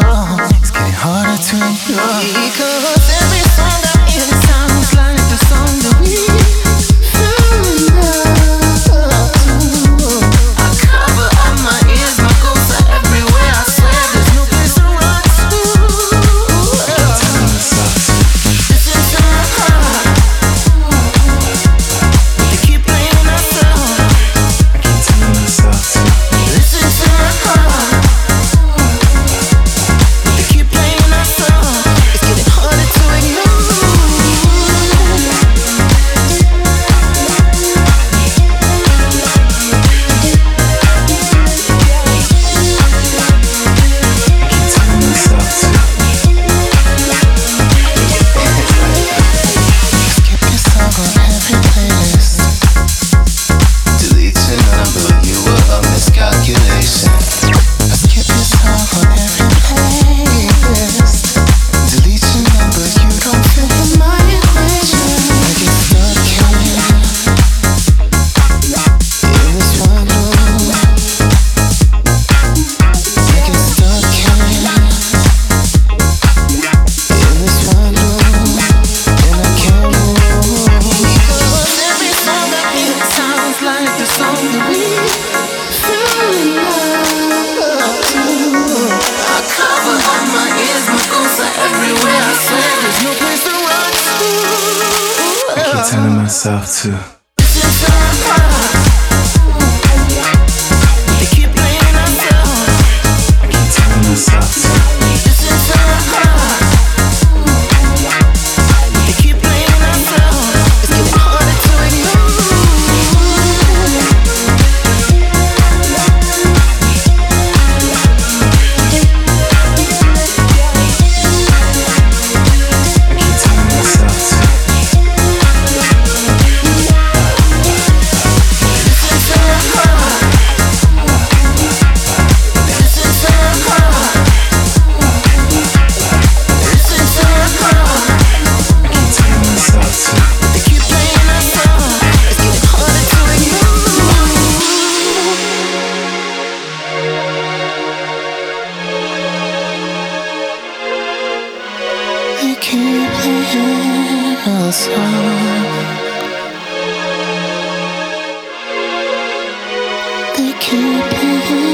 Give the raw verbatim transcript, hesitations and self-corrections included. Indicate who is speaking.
Speaker 1: wrong. It's getting harder to ignore. Because every song I hear sounds like the song that we fell in love to. I cover up my ears, my ghosts are everywhere. I swear there's no place to run to. Listen to my heart. They keep playing our song. Listen to my heart. They keep playing our song. It's getting harder to ignore. Skip your song on every playlist. Delete your number, you were a miscalculation. I skip your song on every playlist. Delete your number, you don't fit in my equation. I get stuck in this one room. I get stuck in this one room, and I can't move. Because every song I hear sounds like the song that we fell in love to. I cover all my ears, my ghosts are everywhere. I swear there's no place to run to.
Speaker 2: I keep telling myself to.
Speaker 1: Listen to my heart. They keep playing our song.
Speaker 2: I keep telling myself to.
Speaker 1: Listen to my heart. They keep playing our song. It's getting harder to ignore.
Speaker 2: I keep telling myself to.
Speaker 1: Listen to my heart. Listen to my heart. Listen to my heart.
Speaker 2: I keep telling myself to.
Speaker 1: They keep playing our song. It's getting harder to ignore. They keep playing our song. They keep playing.